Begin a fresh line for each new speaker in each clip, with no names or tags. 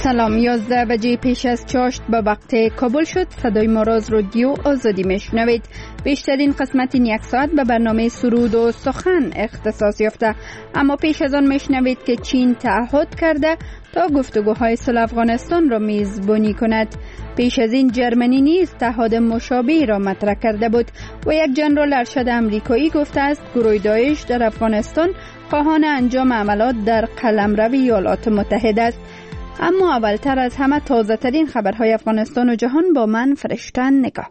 سلام. 11 بجه پیش از چاشت به وقت کابل شد. صدای ما را از رادیو آزادی میشنوید. بیشترین قسمت این یک ساعت به برنامه سرود و سخن اختصاص یافته، اما پیش از آن میشنوید که چین تعهد کرده تا گفتگوهای صلح افغانستان را میزبانی کند. پیش از این جرمنی نیز تعهد مشابه را مطرح کرده بود و یک ژنرال ارشد امریکایی گفته است گروه داعش در افغانستان خواهان انجام عملیات در قلمرو ایالات متحده است. اما اولتر از همه تازه ترین خبرهای افغانستان و جهان با من فرشته نگاه.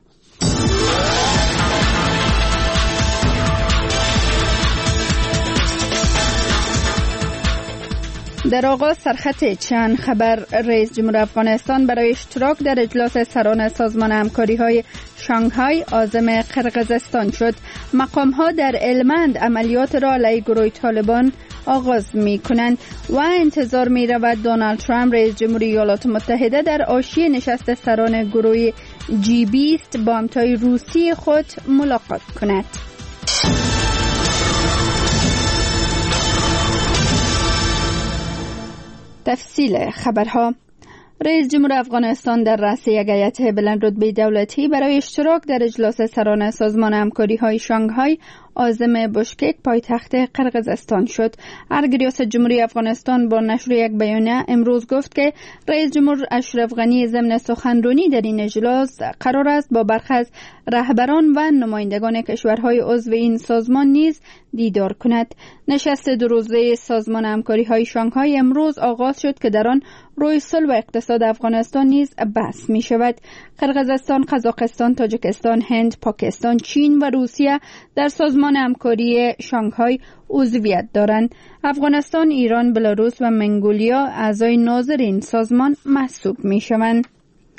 در آغاز سرخط چند خبر. رئیس جمهور افغانستان برای اشتراک در اجلاس سران سازمان همکاری‌های شانگهای عازم قرقیزستان شد. مقام‌ها در هلمند عملیات را علیه گروه طالبان آغاز می‌کنند و انتظار می‌رود دونالد ترامپ رئیس جمهور ایالات متحده در حاشیه نشست سران گروه G20 با همتای روسی خود ملاقات کند. تفصیل خبرها. رئیس جمهور افغانستان در رأس یک هیئت بلند رتبه دولتی برای اشتراک در اجلاس سران سازمان همکاری‌های شانگهای عازم بشکک پایتخت قرقیزستان شد. ارگ ریاست جمهوری افغانستان با نشر یک بیانیه امروز گفت که رئیس جمهور اشرف غنی ضمن سخنرانی در این اجلاس قرار است با برخی از رهبران و نمایندگان کشورهای عضو این سازمان نیز دیدار کند. نشست دو روزه سازمان همکاری‌های شانگهای امروز آغاز شد که در آن روی صلح و اقتصاد افغانستان نیز بحث می شود. قرقیزستان، قزاقستان، تاجیکستان، هند، پاکستان، چین و روسیه در سازمان همکاری شانگهای عضویت دارند. افغانستان، ایران، بلاروس و منگولیا اعضای ناظر این سازمان محسوب می شوند.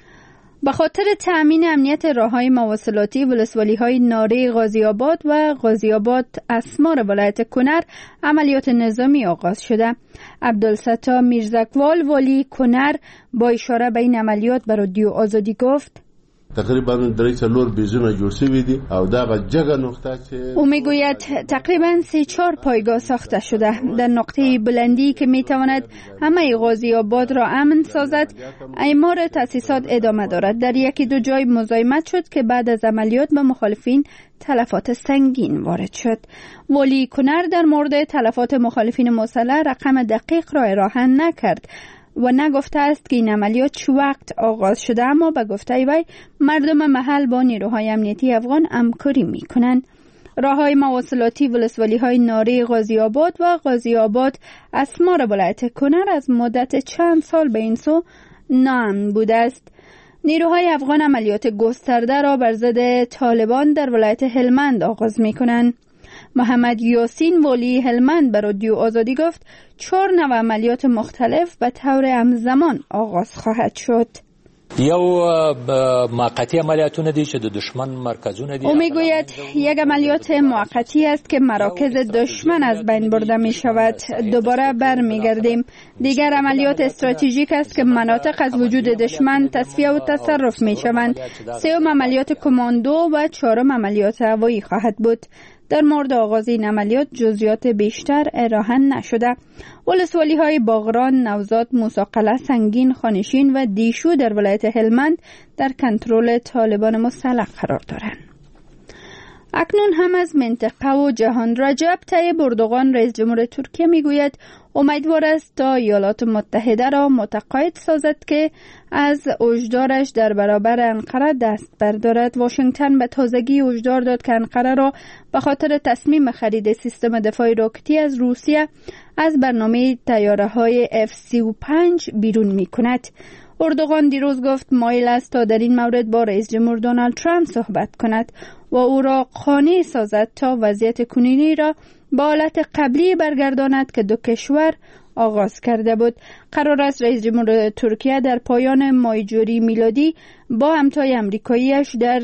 به خاطر تأمین امنیت راه‌های مواصلاتی ولسوالی‌های ناره غازی آباد و غازی آباد اسمار ولایت کنر عملیات نظامی آغاز شده. عبدالستا میرزکوال والی کنر با اشاره به این عملیات به رادیو آزادی گفت
تقریبا درې څلور بیزونه جوړ شوي دي او دغه جګه نقطه چې
او میگوید تقریبا 3-4 پایگاه ساخته شده در نقطه بلندی که میتواند همه غازی آباد را امن سازد. اعمار تاسیسات ادامه دارد. در یکی دو جای مزاحمت شد که بعد از عملیات به مخالفین تلفات سنگین وارد شد. والی کنر در مورد تلفات مخالفین مسلح رقم دقیق را ارائه نکرد و نگفته است که این عملیات چه وقت آغاز شده، اما به گفته وی مردم محل با نیروهای امنیتی افغان همکاری می‌کنند. راه‌های مواصلاتی ولسوالی‌های ناره غازی آباد و غازی آباد اسمار ولایت کنر از مدت چند سال به این سو ناامن بوده است. نیروهای افغان عملیات گسترده را بر ضد طالبان در ولایت هلمند آغاز می‌کنند. محمد یاسین والی هلمند به رادیو آزادی گفت 4 نوع عملیات مختلف به طور همزمان آغاز خواهد شد.
یو موقتی عملیاتونه دي چې د دشمن مرکزونه دي.
او میگوید یک عملیات موقتی است که مراکز دشمن از بین برده می شود. دوباره برمیگردیم. دیگر عملیات استراتژیک است که مناطق از وجود دشمن تصفیه و تصرف می شوند. سوم عملیات کماندو و چهارم عملیات هوایی خواهد بود. در مورد آغاز این عملیات جزئیات بیشتر ارائه نشده. ولسوالی‌های باغران، نوزاد، موسی-قلعه، سنگین، خانشین و دیشو در ولایت هلمند در کنترل طالبان مسلح قرار دارند. اکنون هم از منطقه و جهان. رجب طیب اردوغان رئیس جمهور ترکیه میگوید امیدوار است تا ایالات متحده را متقاعد سازد که از هشدارش در برابر انقره دست بردارد. واشنگتن به تازگی هشدار داد که انقره را به خاطر تصمیم خرید سیستم دفاع راکتی از روسیه از برنامه طیاره‌های F-35 بیرون می‌کند. اردوغان دیروز گفت مایل است تا در این مورد با رئیس جمهور دونالد ترامپ صحبت کند و او را قانع سازد تا وضعیت کنونی را به حالت قبلی برگرداند که دو کشور آغاز کرده بود. قرار است رئیس جمهور ترکیه در پایان ماه جوری میلادی با همتای امریکاییش در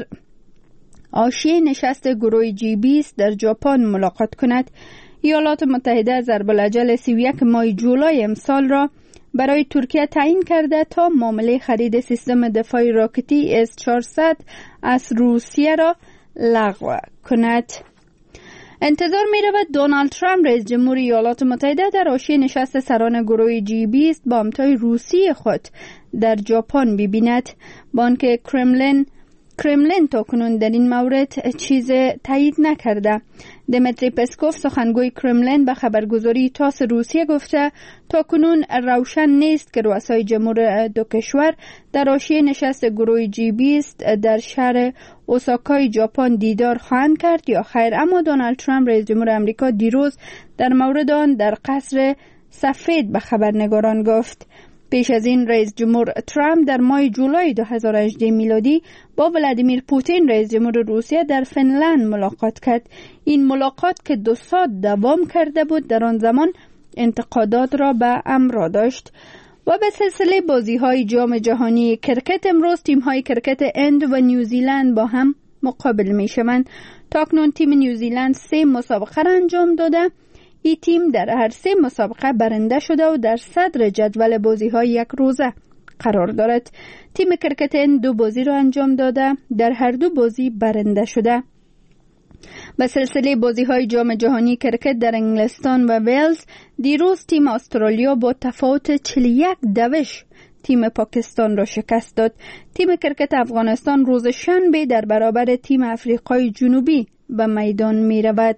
حاشیه نشست گروه G20 در ژاپن ملاقات کند. ایالات متحده ضرب الاجل 31 ماه جولای امسال را برای ترکیه تعیین کرده تا معامله خرید سیستم دفاع راکتی S-400 از روسیه را لغو کند. انتظار می رود دونالد ترامپ رئیس جمهور ایالات متحده در حاشیه نشست سران گروه G20 با همتای روسی خود در ژاپن ببیند. بانک کرملین تاکنون در این مورد چیز تایید نکرده. دمیتری پسکوف سخنگوی کرملین به خبرگزاری تاس روسیه گفته تاکنون روشن نیست که رؤسای جمهور دو کشور در حاشیه نشست گروه G20 در شهر اوساکای ژاپن دیدار خواهند کرد یا خیر. اما دونالد ترامپ رئیس جمهور آمریکا دیروز در مورد آن در قصر سفید به خبرنگاران گفت. پیش از این رئیس جمهور ترامپ در ماه جولای 2018 میلادی با ولادیمیر پوتین رئیس جمهور روسیه در فنلند ملاقات کرد. این ملاقات که 2 ساعت دوام کرده بود در آن زمان انتقادات را به امرا داشت. و به سلسله بازی‌های جام جهانی کرکت امروز تیم‌های کرکت هند و نیوزیلند با هم مقابل می‌شوند. تاکنون تیم نیوزیلند 3 مسابقه را انجام داده. این تیم در هر 3 مسابقه برنده شده و در صدر جدول بازی‌های یک روزه قرار دارد. تیم کرکت هند 2 بازی را انجام داده، در هر 2 بازی برنده شده. به سلسله بازی‌های جام جهانی کرکت در انگلستان و ولز دیروز تیم استرالیا با تفاوت 41-2 تیم پاکستان را شکست داد. تیم کرکت افغانستان روز شنبه در برابر تیم افریقای جنوبی به میدان می رود.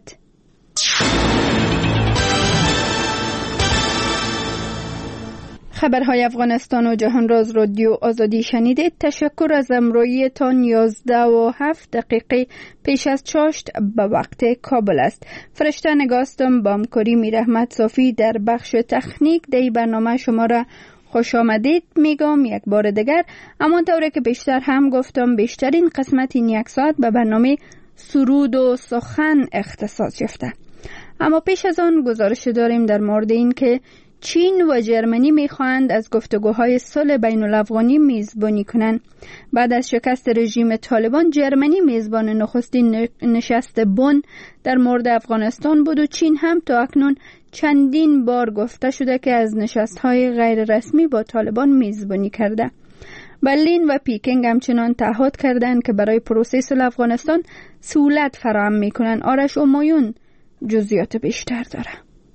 خبرهای افغانستان و جهان را از رادیو آزادی شنیدید. تشکر از همراهی تان. 11:07 پیش از چاشت به وقت کابل است. فرشته نگاستم با همکاری میر احمد صافی در بخش تکنیک دی برنامه شما را خوش آمدید میگم یک بار دیگر. اما طوری که بیشتر هم گفتم بیشترین قسمت این 1 ساعت به برنامه سرود و سخن اختصاص یافته. اما پیش از آن گزارش داریم در مورد این که چین و جرمنی میخواهند از گفتگوهای صلح بین الافغانی میزبانی کنند. بعد از شکست رژیم طالبان جرمنی میزبان نخستین نشست بن در مورد افغانستان بود و چین هم تا اکنون چندین بار گفته شده که از نشستهای غیر رسمی با طالبان میزبانی کرده. برلین و پیکنگ همچنان تعهد کردند که برای پروسه صلح افغانستان سهولت فراهم میکنند. آرش امایون جزئیات بیشتر داره.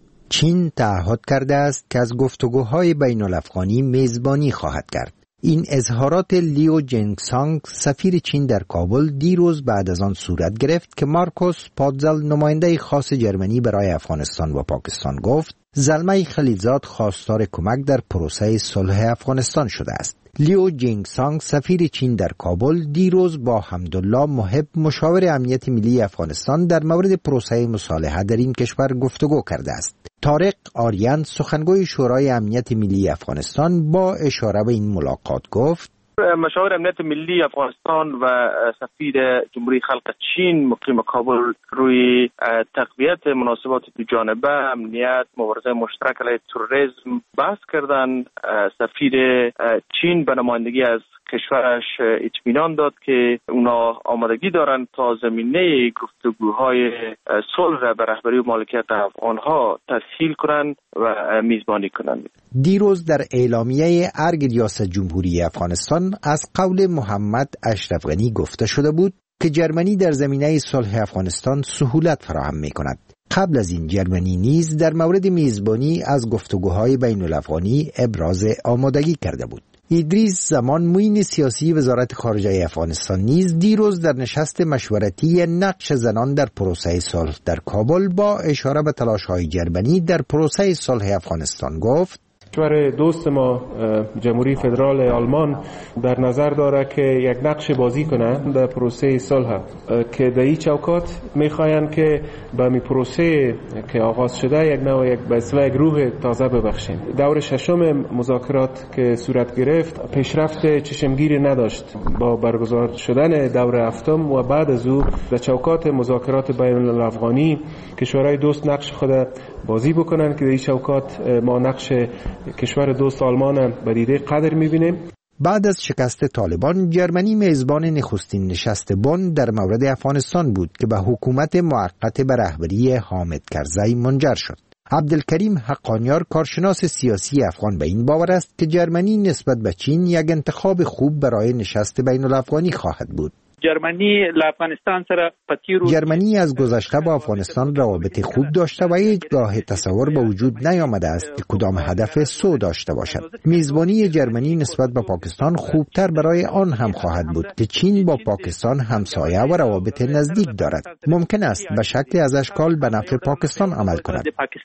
چین تعهد کرده است که از گفتگوهای بین الافغانی میزبانی خواهد کرد. این اظهارات لیو جنگسانگ سفیر چین در کابل دیروز بعد از آن صورت گرفت که مارکوس پادزل نماینده خاص جرمنی برای افغانستان و پاکستان گفت زلمه خلیلزاد خواستار کمک در پروسه صلح افغانستان شده است. لیو جنگسانگ سفیر چین در کابل دیروز با حمدالله محب مشاور امنیت ملی افغانستان در مورد پروسه مصالحه در این کشور گفتگو کرده است. طارق آریان سخنگوی شورای امنیت ملی افغانستان با اشاره به این ملاقات گفت
مشاور امنیت ملی افغانستان و سفیر جمهوری خلق چین مقیم کابل روی تقویت مناسبات دو جانبه، امنیت، مبارزه مشترک علیه تروریسم بحث کردند. سفیر چین به نمایندگی از کشورش اطمینان داد که اونا آمادگی دارند تا زمینه گفتگوهای صلح را به رهبری و مالکیت افغانها تسهیل کنند و میزبانی کنند.
دیروز در اعلامیه ارگ ریاست جمهوری افغانستان از قول محمد اشرف غنی گفته شده بود که جرمنی در زمینه صلح افغانستان سهولت فراهم می‌کند. قبل از این جرمنی نیز در مورد میزبانی از گفتگوهای بین الافغانی ابراز آمادگی کرده بود. ادریس زمان معین سیاسی وزارت خارجه افغانستان نیز دیروز در نشست مشورتی نقش زنان در پروسه صلح در کابل با اشاره به تلاش‌های جرمنی در پروسه صلح افغانستان گفت
کشور دوست ما جمهوری فدرال آلمان در نظر داره که یک نقش بازی کنه در پروسه صلح که در این چوکات میخواین که به می پروسه که آغاز شده یک نوع یک به اصطلاح یک روح تازه ببخشین. دور ششم مذاکرات که صورت گرفت پیشرفت چشمگیری نداشت. با برگزار شدن دور هفتم و بعد از او در چوکات مذاکرات بین الافغانی کشورهای دوست نقش خود بازی بکنن که در این چوکات ما نقش کشور دوست آلمان به دیده قدر می‌بینیم.
بعد از شکست طالبان جرمنی میزبان نخستین نشست بن در مورد افغانستان بود که به حکومت موقت به رهبری حامد کرزی منجر شد. عبدالکریم حقانیار کارشناس سیاسی افغان به این باور است که جرمنی نسبت به چین یک انتخاب خوب برای نشست بین الافغانی خواهد بود. جرمنی از گذشته با افغانستان روابط خوب داشته و هیچگاه تصور به وجود نیامده است که کدام هدف سو داشته باشد. میزبانی جرمنی نسبت به پاکستان خوبتر برای آن هم خواهد بود که چین با پاکستان همسایه و روابط نزدیک دارد. ممکن است به شکلی از اشکال به نفع پاکستان عمل کند.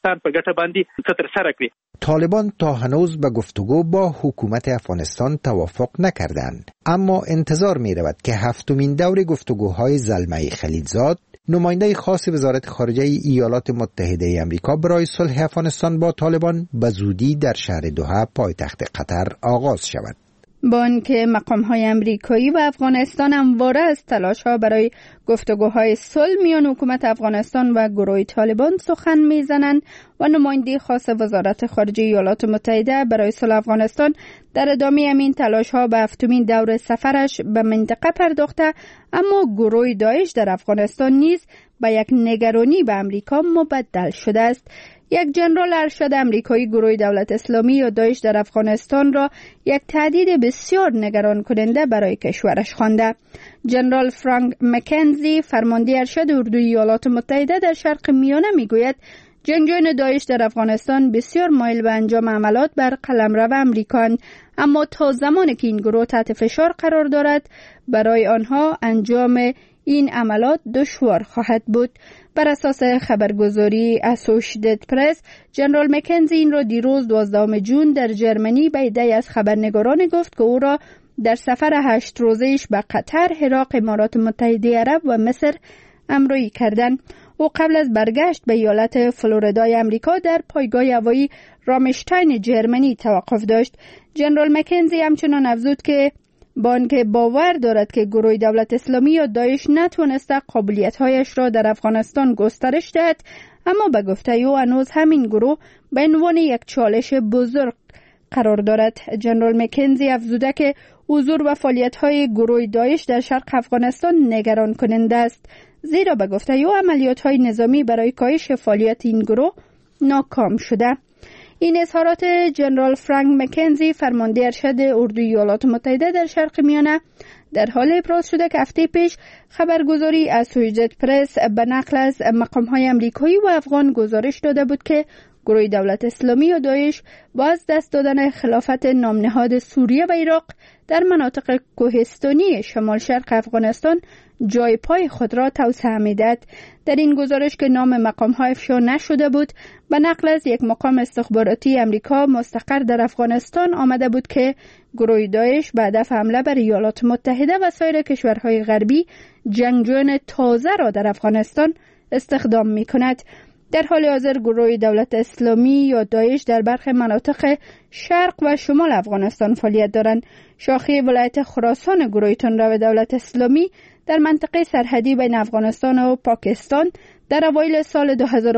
طالبان تا هنوز به گفتگو با حکومت افغانستان توافق نکردند، اما انتظار می رود که هفتمین دور گفتگوهای زلمه خلیلزاد، نماینده خاص وزارت خارجه ایالات متحده آمریکا برای صلح افغانستان با طالبان به زودی در شهر دوحه پایتخت قطر آغاز شود.
با آنکه مقام‌های آمریکایی و افغانستان همواره از تلاش‌ها برای گفتگوهای صلح میان حکومت افغانستان و گروه طالبان سخن می‌زنند و نماینده خاص وزارت خارجه ایالات متحده برای صلح افغانستان در ادامه همین تلاش‌ها به هفتمین دور سفرش به منطقه پرداخته، اما گروه داعش در افغانستان نیز به یک نگرانی به آمریکا مبدل شده است. یک جنرال ارشد آمریکایی گروه دولت اسلامی یا داعش در افغانستان را یک تهدید بسیار نگران کننده برای کشورش خوانده. جنرال فرانک مکنزی، فرمانده ارشد اردوی ایالات متحده در شرق میانه، میگوید جنگجویان داعش در افغانستان بسیار مایل به انجام عملات بر قلمرو آمریکاند، اما تا زمانی که این گروه تحت فشار قرار دارد برای آنها انجام این عملات دشوار خواهد بود. بر اساس خبرگزاری اسوشییتد پرس، جنرال مکنزی این را دیروز 12 جون در جرمنی به عده‌ای از خبرنگاران گفت که او را در سفر 8 روزه‌ایش به قطر، عراق، امارات متحده عرب و مصر همراهی کردند. او قبل از برگشت به ایالت فلوریدای آمریکا در پایگاه هوایی رامشتاین جرمنی توقف داشت. جنرال مکنزی همچنان افزود که با آنکه باور دارد که گروه دولت اسلامی یا داعش نتوانسته قابلیت‌هایش را در افغانستان گسترش دهد، اما به گفته او هنوز همین گروه به عنوان یک چالش بزرگ قرار دارد. جنرال مکنزی افزوده که حضور و فعالیت‌های گروه داعش در شرق افغانستان نگران کننده است، زیرا به گفته او عملیات‌های نظامی برای کاهش فعالیت این گروه ناکام شده. این اظهارات جنرال فرانک مکنزی، فرمانده ارشد اردوی ایالات متحده در شرق میانه، در حال ابراز شده که هفته پیش خبرگزاری اسوشییتد پرس به نقل از مقام‌های آمریکایی و افغان گزارش داده بود که گروه دولت اسلامی و داعش با از دست دادن خلافت نامنهاد سوریه و عراق در مناطق کوهستانی شمال شرق افغانستان جای پای خود را توسعه می‌دهد. در این گزارش که نام مقام‌ها افشا نشده بود، به نقل از یک مقام استخباراتی آمریکا مستقر در افغانستان آمده بود که گروه داعش به هدف حمله بر ایالات متحده و سایر کشورهای غربی جنگجویان تازه را در افغانستان استخدام می‌کند. در حال حاضر گروه دولت اسلامی یا داعش در برخی مناطق شرق و شمال افغانستان فعالیت دارند. شاخه ولایت خراسان گروه تندرو دولت اسلامی در منطقه سرحدی بین افغانستان و پاکستان در اوایل سال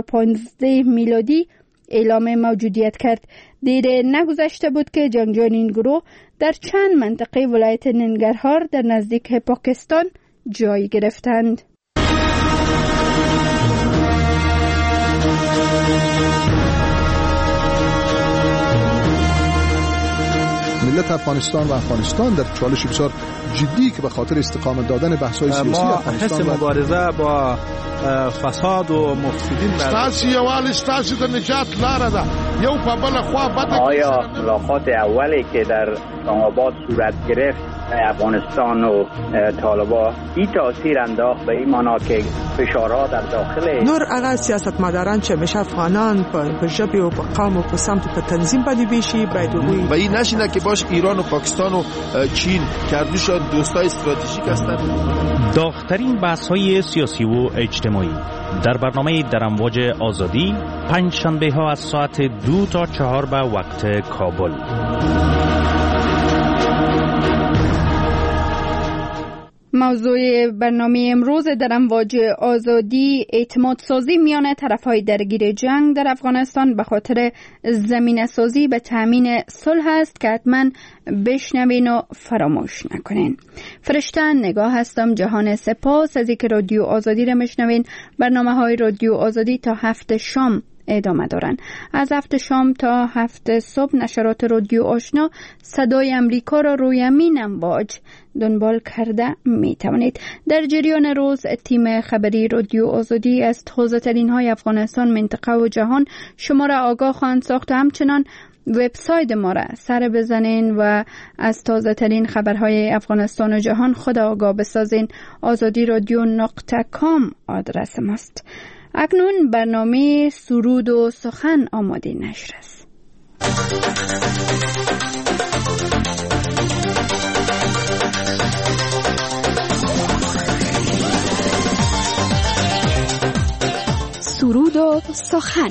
2015 میلادی اعلام موجودیت کرد. دیر نگذشته بود که جنگجویان این گروه در چند منطقه ولایت ننگرهار در نزدیک پاکستان جای گرفتند.
ملت افغانستان و افغانستان در چالش بسیار جدی که به خاطر استقامت دادن بحث‌های سیاسی افغانستان
ما مبارزه با فساد و مفسدین
ستاسو یوال ستاسو د نجات لاره ده یو په بل خوا بده.
آیا ملاقات اولی که در اسلام‌آباد صورت گرفت افغانستان و طالبان این تاثیر انداخت به این معنا که فشارها در داخل
نور هغه سیاستمداران چې همیشه افغانان په ژبه او په قوم او په سمت په تنظیم باندې بشي باید
و این نشینه که باش ایران و پاکستان و چین کردوش دوستای استراتژیک هستند.
داغ‌ترین بحث‌های سیاسی و اجتماعی در برنامه در امواج آزادی پنج شنبه ها از ساعت 2 تا 4 به وقت کابل.
موضوع برنامه امروز در امواج آزادی اعتماد سازی میان طرفهای درگیر جنگ در افغانستان به خاطر زمینه سازی به تامین صلح است که حتما بشنوین و فراموش نکنین. فرشته نگاه هستم. جهان سپاس از اینکه رادیو آزادی را میشنوین. برنامه های رادیو آزادی تا 7 شام ادامه دارند. از 7 شام تا 7 صبح نشرات رادیو آشنا صدای امریکا را روی همین امواج دنبال کرده می توانید. در جریان روز تیم خبری رادیو آزادی از تازه ترین های افغانستان، منطقه و جهان شما را آگاه خواهند ساخت و همچنان وبسایت ما را سر بزنین و از تازه ترین خبرهای افغانستان و جهان خود آگاه بسازین. azadiradyo.com آدرس ماست. اکنون برنامه سرود و سخن آماده نشر است. سرود و سخن.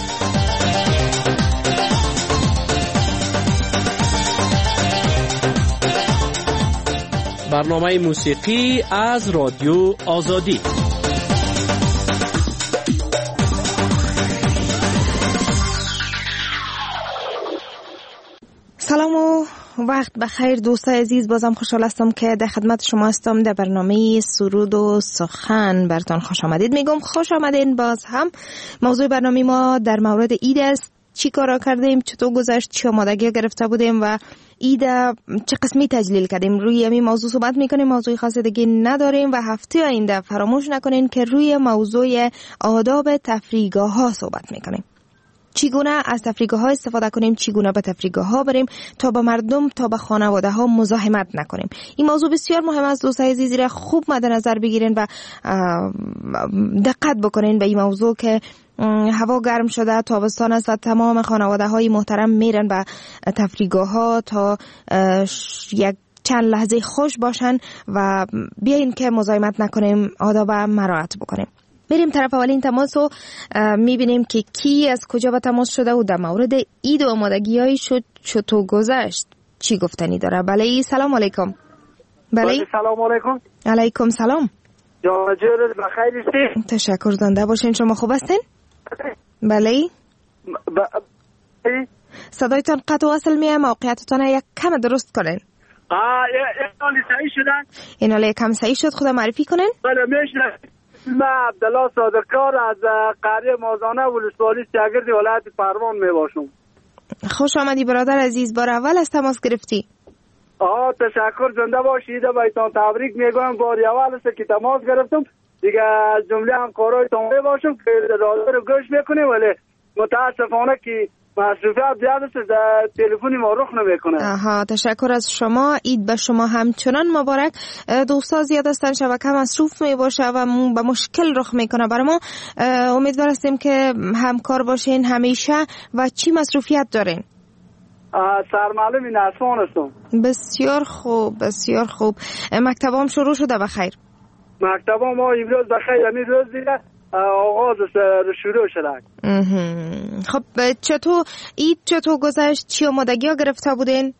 برنامه موسیقی از رادیو آزادی.
سلام و وقت بخیر دوستای عزیز، بازم خوشحال هستم که در خدمت شما هستم در برنامه سرود و سخن. براتون خوش آمدید میگم. خوش آمدین. باز هم موضوع برنامه ما در مورد عید است. چی کارا کردیم، چطور گذشت، چه آمادگی گرفته بودیم و عید چه قسمی تجلیل کردیم. روی همین موضوع صحبت میکنیم. موضوع خاص دیگه نداریم و هفته آینده فراموش نکنین که روی موضوع آداب تفریحگاه ها صحبت میکنیم. چگونه از تفریحگاه ها استفاده کنیم، چگونه به تفریحگاه ها بریم تا به مردم، تا به خانواده ها مزاحمت نکنیم. این موضوع بسیار مهم است. دوستای عزیز را خوب مد نظر بگیرین و دقت بکنین به این موضوع که هوا گرم شده، تابستان است و تمام خانواده های محترم میرن به تفریحگاه ها تا یک چند لحظه خوش باشن و بیاین که مزاحمت نکنیم، آداب مراعات بکنیم. بریم طرف اولین تماس و میبینیم که کی از کجا به تماس شده و در مورد عید و آمادگی های چطور گذشت چی گفتنی داره. بله، سلام علیکم. بله،
سلام علیکم.
علیکم سلام.
جان جورت بخیر هستی؟
تشکر، زنده باشین. شما خوب هستین؟ بله. صدایتان قطع و وصل میه. موقعیتتان یک کم درست کنین.
اینالی صحیح شدن؟
اینالی کم صحیح شد. خدا معرفی کنین.
بله میشه. من عبدالله صادقکار از قریه مازانه ولسوالی سیاگرد ولایت پروان میباشم.
خوش آمدی برادر عزیز. بار اول از تماس گرفتی.
تشکر، زنده باشید. بایتان تبریک میگم. بار اول است که تماس گرفتم. دیگه از جمله همکارایتان میباشم که رادیو رو گوش میکنیم، ولی متاسفانه که مصروفیت زیاد است، تلفنی ما رخ نمیکنه.
تشکر از شما. عید به شما همچنان مبارک. دوستا زیاد هستن، شبکه مصروف می باشه و به مشکل رخ میکنه برای ما. امیدوار هستیم که همکار باشین همیشه. و چی مصروفیت دارین؟
سرمعلم نسوان هستم.
بسیار خوب، بسیار خوب. مکتبام شروع شده بخیر؟
مکتبام ما امروز بخیر، یعنی روز دیگه آغاز شروع شده.
خب چطور عید چطور گذشت؟ چی آمادگی ها گرفته بودین؟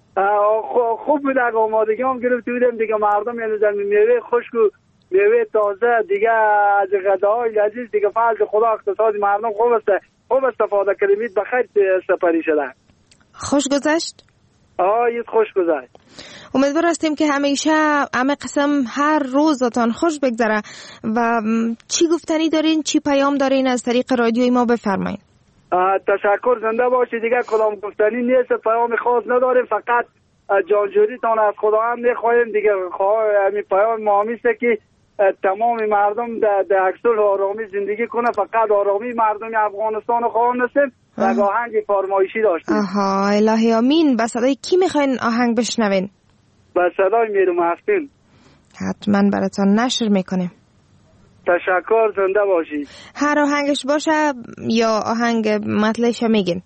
خوب بود. آمادگی هم گرفته بودیم دیگه. مردم یعنی در میوه خشک و میوه تازه دیگه از غذاهای لذیذ دیگه فضل خدا اقتصادی مردم خوب استفاده کردید. بخیر سپری شده.
خوش گذشت؟
عید خوش گذشت.
امیدوار هستیم که همیشه همه قسم هر روزتان خوش بگذره. و چی گفتنی دارین، چی پیام دارین از طریق رادیوی ما بفرمایید.
تشکر، زنده باشید. دیگه کدام گفتنی نیست، پیام خاص نداریم، فقط جانجوریتان از خدا هم میخواهیم دیگه. همین پیام مهمی است که تمام مردم در اکسل آرامی زندگی کنه. فقط آرامی مردم افغانستان خواهان هستیم. و آهنگ فرمایشی داشتیم.
الهی آمین. به صدای کی میخواین آهنگ بشنوین؟
به صدای میرو محسن.
حتما براتون نشر میکنیم.
تشکر، زنده باشید.
هر آهنگش باشه یا آهنگ مطلعش میگین؟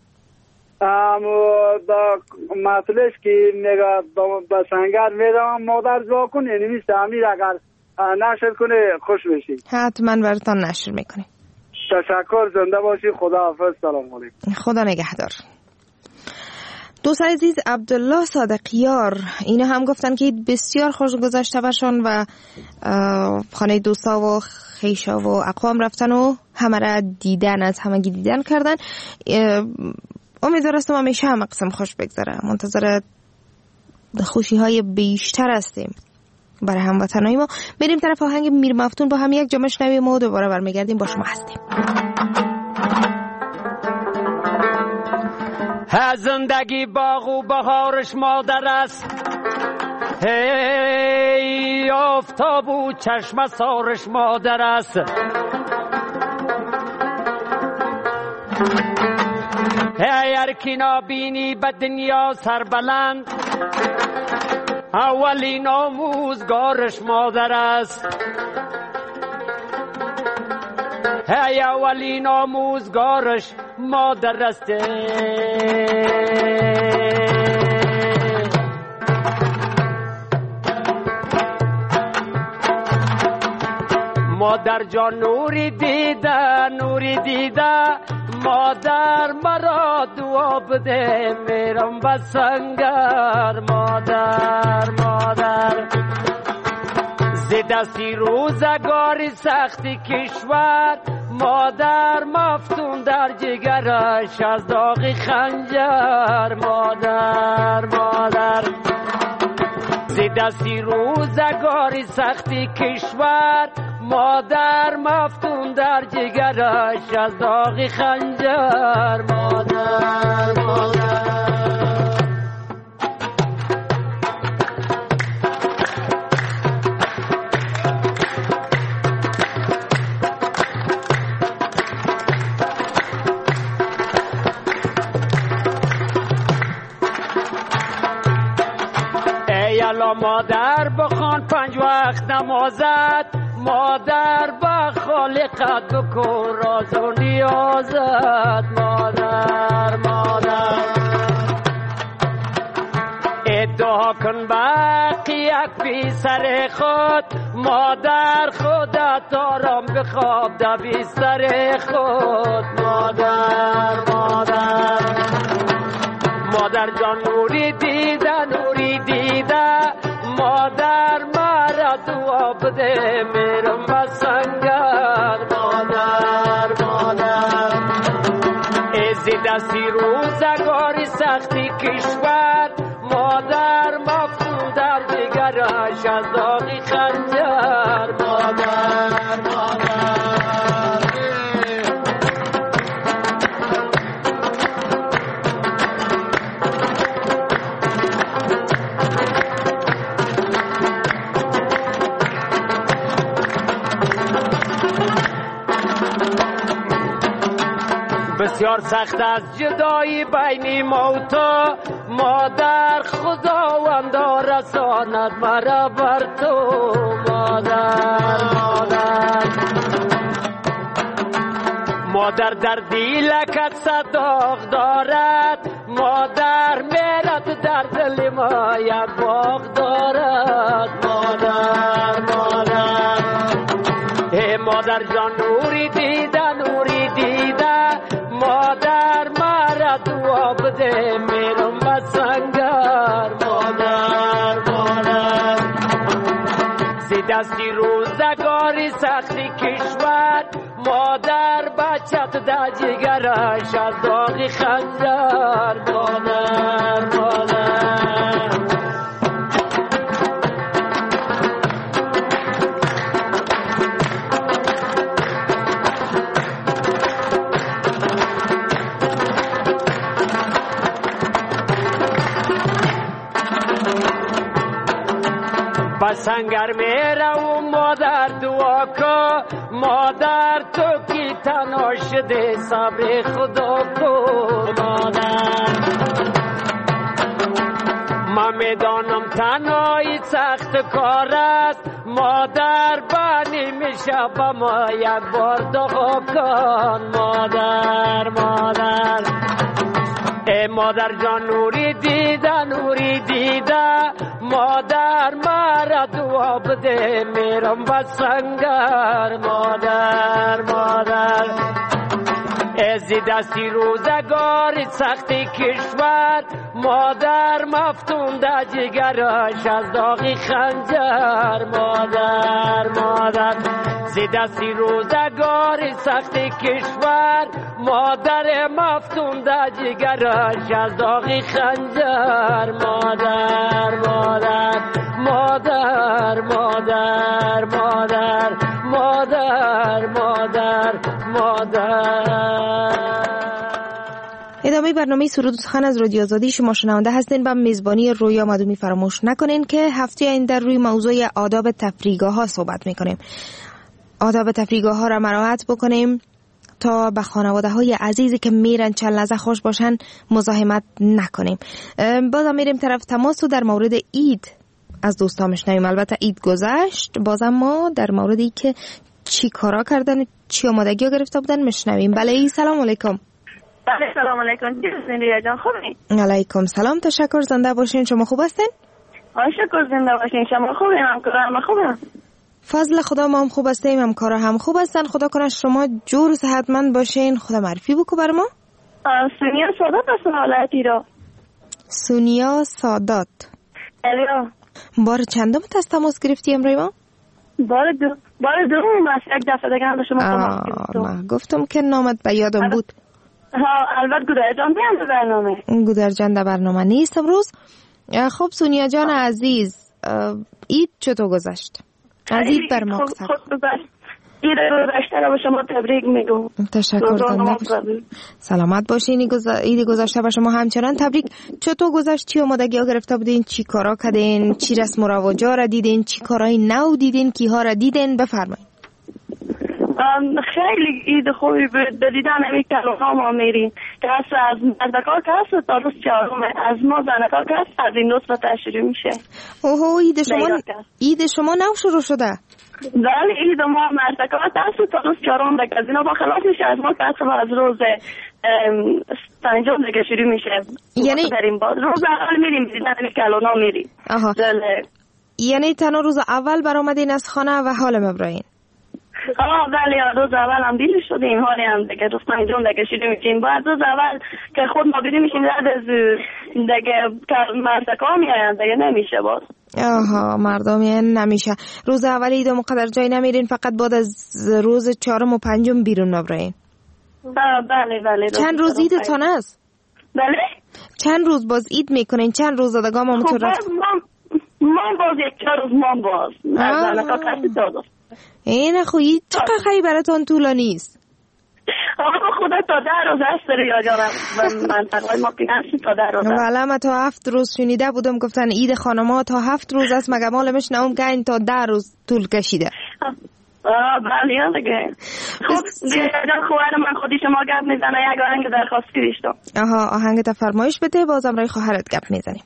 مطلعش که میگه به سنگر میدم مادر دعا کن، یعنی میست امیر اگر نشر کنه خوش بشید.
حتما براتون نشر میکنیم.
تشکر، زنده باشید. خدا حافظ. سلام علیکم.
خدا نگهدار. دوست عزیز، عبدالله صادقیار اینا هم گفتن که بسیار خوش گذشته برشان و خانه دوستا و خیشا و اقوام رفتن و همه را دیدن، از همگی دیدن کردن. امیدوار هستم همیشه هم قسم خوش بگذره. منتظر خوشی های بیشتر هستیم برای هموطنای ما. بریم طرف آهنگ میر مفتون با هم یک جا مشنویم و دوباره برمیگردیم با شما هستیم.
زندگی باغ و بهارش مادر است، هی آفتاب و چشم سارش مادر است. هی هرکی نابینی به دنیا سربلند، اولین آموزگارش مادر است. هی اولین آموزگارش مادر است. مادر جان نوری دیده، نوری دیده، مادر مرا دعا بده، میرم به سنگر. مادر مادر ز دستی روزگاری سختی کشور، مادر مفتون در جگرش از داغ خنجر. مادر مادر ز دستی روزگاری سختی کشور، مادر مفتون در جگرش از داغ خنجر. مادر مادر ای الا مادر بخوان 5 وقت نمازت، مادر با خالقت بکن راز و نیازت. مادر مادر ادعا کن بقیت بی سر خود، مادر خودت آرام بخواب در بیستر خود. مادر مادر مادر جان نوری دیده، نوری دیده، مادر مرا دعا بده، میرم به سنگر. مادر مادر از دستی روزگاری سختی کشور، مادر مفتون در جگرش از داغ خنجر. مادر مادر بسیار سخت از جدایی بین ما و تو، مادر خداوندا رساند مرا بر تو. مادر مادر مادر در دیلکت صداق دارد، مادر میرد در دل ما یک باغ دارد. مادر مادر ای مادر جان نوری دیده، نوری دیده، مادر مرا دعا بده، میرم به سنگر. مادر مادر ز دستی روزگاری سختی کشور، مادر بچت در جگرش از داغ خنجر. مادر مادر سنگر میره و مادر دعا کو، مادر تو کی تنها شده صبر خدا کو. مادر من میدانم تنهایی سخت کار است، مادر بانی میشه با ما یک بار دعا کن. مادر مادر ای مادر جان نوری دیده، نوری دیده، مادر مرا دعا بده، میرم به سنگر. مادر مادر از دستی روزگاری سختی کشور، مادر مفتون در جگرش از داغ خنجر. مادر مادر ز دستی روزگاری سختی کشور، مادر مفتون در جگرش از داغ خنجر. مادر مادر مادر مادر مادر مادر مادر مادر.
ادامه برنامه سرود و سخن از رادیو آزادی شما شنونده هستین. با میزبانی رویا مدومی فراموش نکنین که هفته آینده روی موضوع آداب تفریحگاه ها صحبت میکنیم. آداب تفریحگاه ها را مراعات بکنیم تا به خانواده های عزیزی که میرن چند لحظه خوش باشن مزاحمت نکنیم. بازم میریم طرف تماس و در مورد عید از دوستا میشنویم. البته عید گذشت، بازم ما در موردی که چی کارا کردن، چی آمادگی گرفته بودن میشنویم. بله سلام علیکم.
بله سلام علیکم. ریا جان خوبی؟
علیکم سلام، تشکر. زنده باشین. شما خوب هستین؟
شکر زنده باشین. شما خوبین؟ همکارا خوبن؟
فضل خدا ما هم خوب هستیم، همکارا هم خوب هستن. خدا کنه شما جور و صحتمند باشین. خدا معرفی بکو بر ما.
سونیا سادات است حالتی را.
سونیا سادات.
بله.
بار چندم از تماس گرفتی امروز ما؟
بار دوم است. یک دفعه دیگه هم شما تماس گرفتم.
گفتم که نامت به یادم بود.
البته گودرجان بیان برنامه.
گودرجان در برنامه نیست امروز. خب سونیا جان عزیز، عید چطور گذشت؟ از عید بر ما قصه.
عید گذشته را به شما تبریک میگم.
تشکر. سلامت باشین. عید گذشته به شما همچنان تبریک. چطور گذشت؟ چی آمادگی ها گرفته بودین؟ چی کارا کردین؟ چی رسم و رواجا را دیدین؟ چی کارای نو دیدین؟ کیها را دیدین؟ بفرمایید.
خیلی عید خوبی بود. دیدن همی کلوها ما میریم که از مردکار که هست تا روز چهارم، از ما زنکار که هست از این دوست شروع میشه.
اوه عید شما نو شروع شده؟
بله عید ما مردکار هست تا روز چهارم دیگه از اینا با خلاص میشه. از ما که هست از روز پنجم دیگه شروع میشه.
یعنی
روز اول میریم دیدن همی کلوها میریم.
یعنی تنها روز اول برآمدین از خانه و حال مبراین؟
بله روز اول هم بیل شدیم، حالی هم دیگه روز پنجم دیگه شروع میشیم. باید روز اول که خود ما بیدیم میشیم دیگه مردکا میاین دیگه نمیشه باز.
مردم میاین نمیشه. روز اول عید مقدر جای نمیرین، فقط بعد از روز چهارم و پنجم بیرون مبراین؟
بله.
چند روز عیدتان است؟
بله.
چند روز باز عید میکنین؟ چند روز دادگاه ما
خب ما باز یک 4 روز ما باز از زنکا کسی دادا.
این خویی چقدر خیلی براتان طولانی است؟
خدا تا 10 روز هست ریا جانم. منطقه ما که هستی تا 10 روز هست.
ولی من تا 7 روز شنیده بودم گفتن عید خانما تا 7 روز است، مگه مالمش نهم که این تا 10 روز طول کشیده.
بله دیگه. خب ریا جان خواهر من خودی شما گپ میزنه، یک آهنگ درخواستی داشتم.
آهنگ تا فرمایش بده، بازم رای خواهرت گپ میزنیم.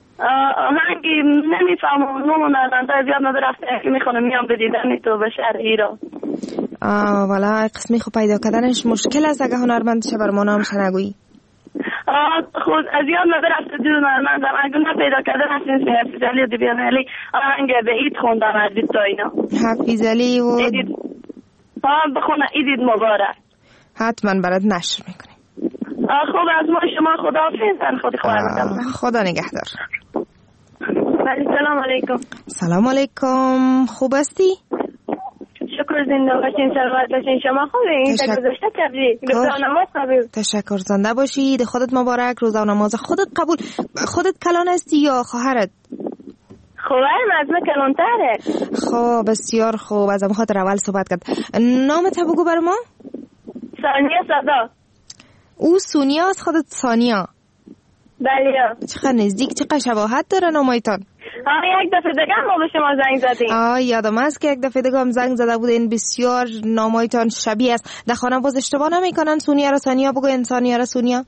آهنگی نمیفهمم نمون نزنده زیاد ندرفته که میخونه میام بدیدن تو به شهر ایران.
والا قسمی خب پیدا کردنش مشکل است اگه هنرمند شه بر ما نامش نگویی.
خود از یاد ندرفته دو هنرمندم اگه نپیدا کردن هستین حفیظ علی و دیبیان علی آهنگ به عید خوندم از دید تا اینا.
حفیظ علی و
بخونه عید مبارک.
حتما برات نشر میکنیم.
خب از ما شما خدا حافظ. خود خواهر
خدا نگهدار.
بله سلام علیکم.
سلام علیکم. خوب هستی؟
شکر زنده باشین، سلامت باشین. شما خوبین؟ گذشته تبریک. روز نماز قبول.
تشکر. زنده باشید. خودت مبارک. روز نماز خودت قبول. خودت کلان هستی یا خواهرت؟
خواهرم از من کلانتره.
خب بسیار خوب. از خاطر اول صحبت کرد. نامت بگو بر ما.
سانیا سادات.
او سونیا است، خودت ثانیا.
بله.
چقدر نزدیک، چقدر شباهت داره نامایتان.
یک دفعه دیگه ما به شما زنگ زدیم.
یادم است که یک دفعه دیگه هم زنگ زده بودین. بسیار نامایتان شبیه است. در خانه باز اشتباه نمیکنن؟ سونیا را ثانیا بگوین، ثانیا را سونیا.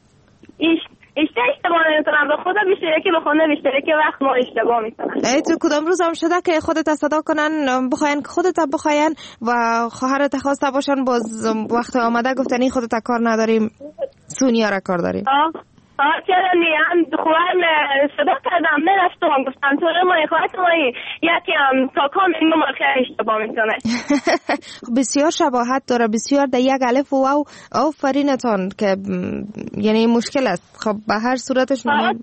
اشتباه نمیکنن، به خدا بیشتره که بخونه بیشتره که وقت ما اشتباه میکنن.
تو کدام روز هم شده که خودت صدا کنن بخواین خودت بخواین و خواهرت خواسته باشن باز وقت آمده گفتنی خودت کار نداریم سونیا را کار داریم؟
چرا نیم خواهر صدا کردم نرفتم گفتم تو مایی خواهرت مایی یکی هم تا کام این نمار خیلی اشتباه میکنه.
بسیار شباهت داره، بسیار در یک الف و آفرینتان که یعنی مشکل است. خب به هر صورتش
زنده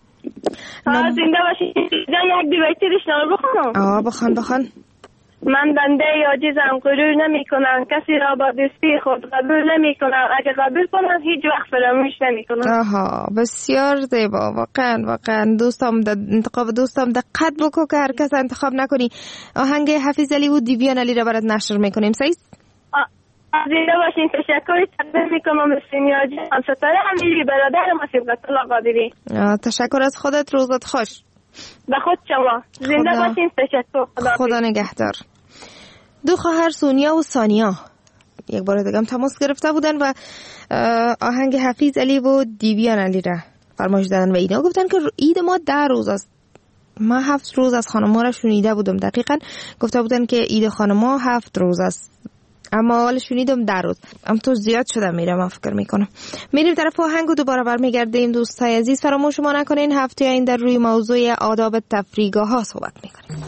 باشید. یک دیویتی داشتم بخونم.
بخوان.
من بنده عاجزم، غرور نمی کنم، کسی را با دوستی خود قبول نمی کنم، اگه قبول کنم هیچ وقت فراموش نمی کنم.
بسیار زیبا. واقعا دوستم انتخاب دوستم دقت بکو که هر کس انتخاب نکنی. آهنگ حفیظ علی و دیویان علی را برات نشر میکنیم. صحیح؟
زنده باشین. تشکر تقدیم میکنم به سینیا جان، ستاره امیری، برادر ما صبغت الله قادری.
تشکر از خودت، روزت خوش.
به خود شما زنده باشین. تشکر.
خدا نگهدار. دو خواهر سونیا و سانیا یک بار دیگه هم تماس گرفته بودن و آهنگ حفیظ علی و دیویان علی را فرمایش دادن و اینا گفتن که عید ما 10 روز است. ما 7 روز از خانم‌ها را شنیده بودم، دقیقاً گفته بودن که عید خانم‌ها 7 روز است، اما حالا شنیدم 10 روز. هم تو زیاد شده میرم، من فکر میکنم. میریم طرف آهنگ و دوباره برمیگردیم. دوستای عزیز فراموش ما نکنین هفته آینده روی موضوع آداب تفریحگاه ها صحبت میکنیم.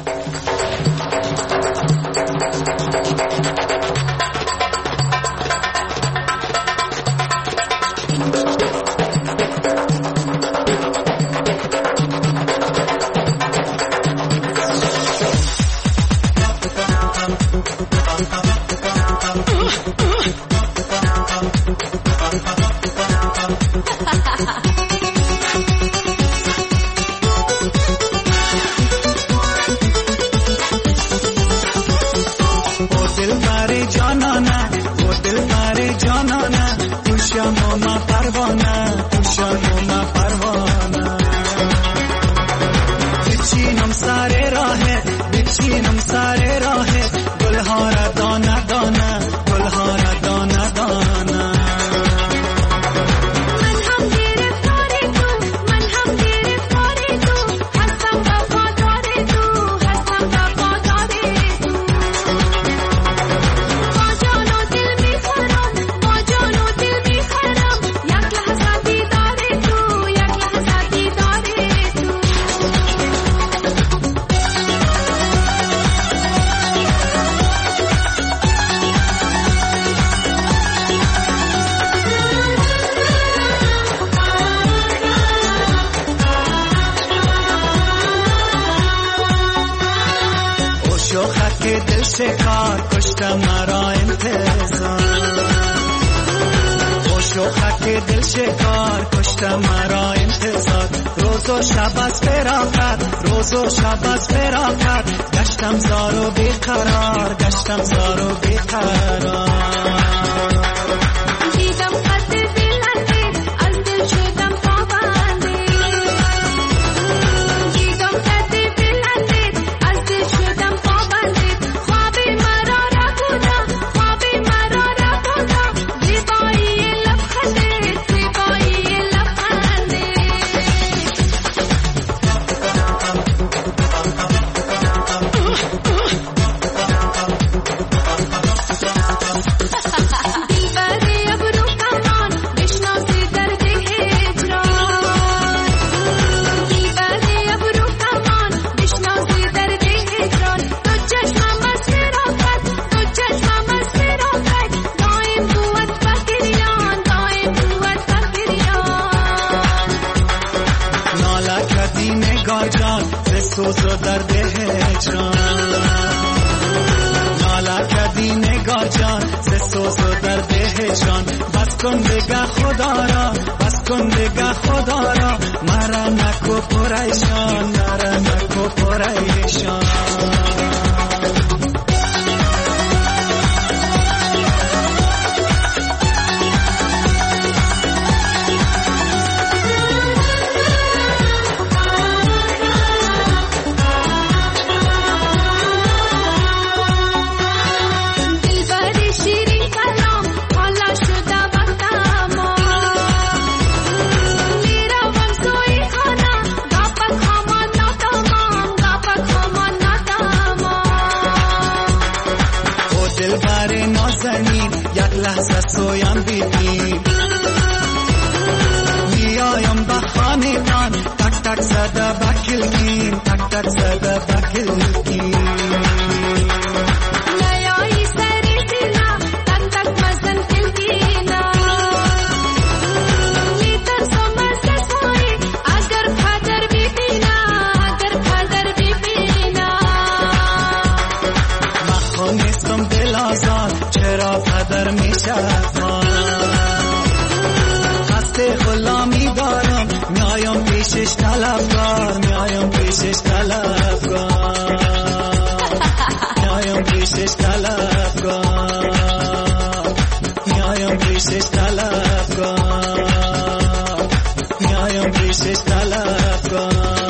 Nyayam princess talabgar, nyayam princess talabgar.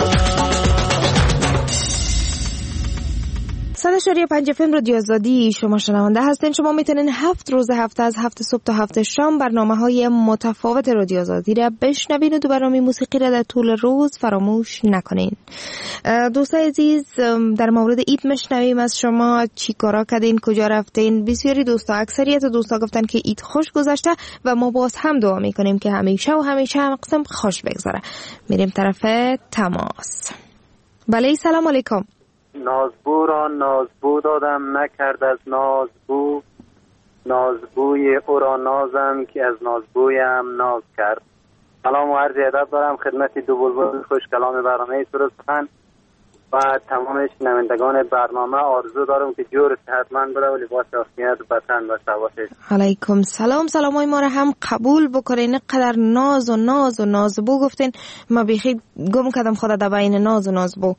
100.5 FM رادیو آزادی شما شنونده هستین. شما میتونین 7 روز هفته از 7 صبح تا 7 شام برنامه‌های متفاوت رادیو آزادی را بشنوین و برنامه موسیقی را در طول روز فراموش نکنین. دوستان عزیز، در مورد عید میشنویم از شما چی کارا کردین، کجا رفتین. بسیاری دوستا، اکثریت دوستا گفتن که عید خوش گذشته و ما باز هم دعا میکنیم که همیشه و همیشه هم قسم خوش بگذره. میریم طرف تماس. بله، سلام علیکم.
نازبو را نازبو دادم نکرد از نازبو، نازبوی او را نازم که از نازبویم ناز کرد. سلام و عرض ادب دارم خدمت دو بلبل خوش کلام برنامه سرود سخن و تمام شنوندگان برنامه. آرزو دارم که جور صحتمند بوده و لباس عافیت وطن و سواسش.
علیکم سلام. سلامای ما را هم قبول بکنین. اینقدر ناز و ناز و نازبو گفتین، ما بیخی گم کردم خدا در بین ناز و نازبو.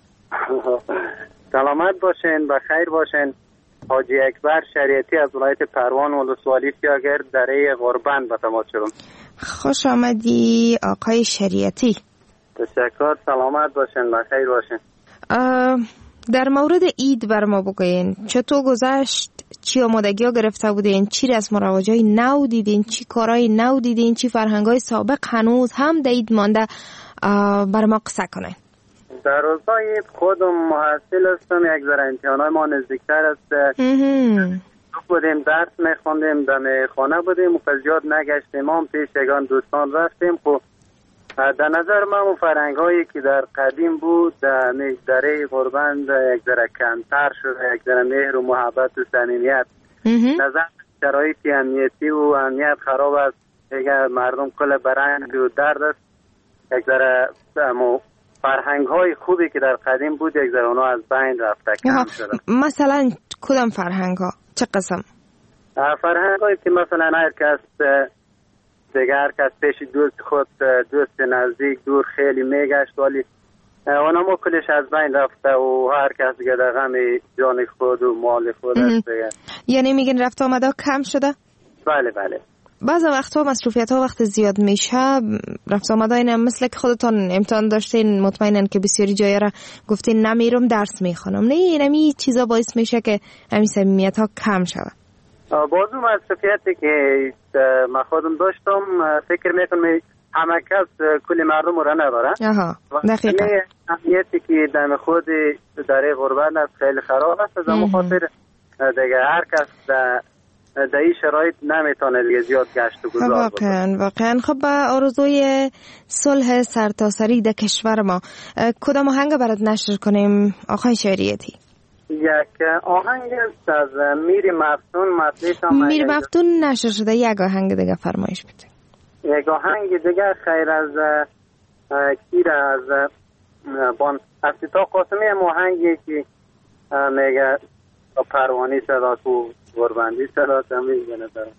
سلامت باشین، بخیر باشین. حاجی اکبر شریعتی از ولایت پروان ولسوالی سیاگرد دره غربند به تماس شدم.
خوش آمدی آقای شریعتی.
تشکر. سلامت باشین، بخیر باشین.
در مورد عید بر ما بگوین چطور گذشت؟ چی آمادگی ها گرفته بودین؟ چی رسم و رواجای نو دیدین؟ چی کارهای نو دیدین؟ چی فرهنگای سابق هنوز هم در عید مانده؟ بر ما قصه کنین.
در روزهای خودم محصل هستم، یک ذره امتحانای ما نزدیکتر است. بودیم درس میخوندیم، در خانه بودیم و زیاد نگشتیم. هم پیش یگان دوستان رفتیم. خب در نظر من اون فرهنگایی که در قدیم بود در دره غربند یک ذره کمتر شده، یک ذره مهر و محبت و صمیمیت. نظر شرایط امنیتی و امنیت خراب است، اگر مردم کل برنج و درد است، یک ذره فرهنگ های خوبی که در قدیم بود یک ذره اونا از بین رفته، کم شده.
مثلا کدام فرهنگ ها؟ چه قسم؟
فرهنگ هایی که مثلا هر کس دیگه هر کس پیش دوست خود دوست نزدیک دور خیلی میگشت، ولی اونا ما کلش از بین رفته و هر کس دیگه در غم جان خود و مال خود است دیگه.
یعنی میگن رفت آمده کم شده؟
بله بله.
بعض وقتا مصروفیت ها وقت زیاد میشه، رفت آمده اینه مثل که خودتان امتحان داشتین، مطمئنن که بسیاری جایی را گفتین نمیرم درس میخونم، نه اینمی چیزا باعث میشه که همین صمیمیت ها کم شود.
بازو مصروفیتی که من خودم داشتم فکر میکنم همه کس کلی مردم رو نداره.
دقیقا.
امنیتی که دم خود دره غربت است خیلی خراب است، از مخاطر دیگه هر کس در این شرایط نمیتونه دیگه زیاد گشت و گذار
واقعا. خب با آرزوی صلح سرتاسری در کشور ما کدام آهنگ برات نشر کنیم آقای شریعتی؟
یک آهنگ از میر مفتون.
میر مفتون نشر شده، یک آهنگ دیگه فرمایش بده.
یک آهنگ دیگه خیر از کیر از افتیتا قاسمی، آهنگی که میگه پروانی صدا تو غربندی صدا میگنه داره.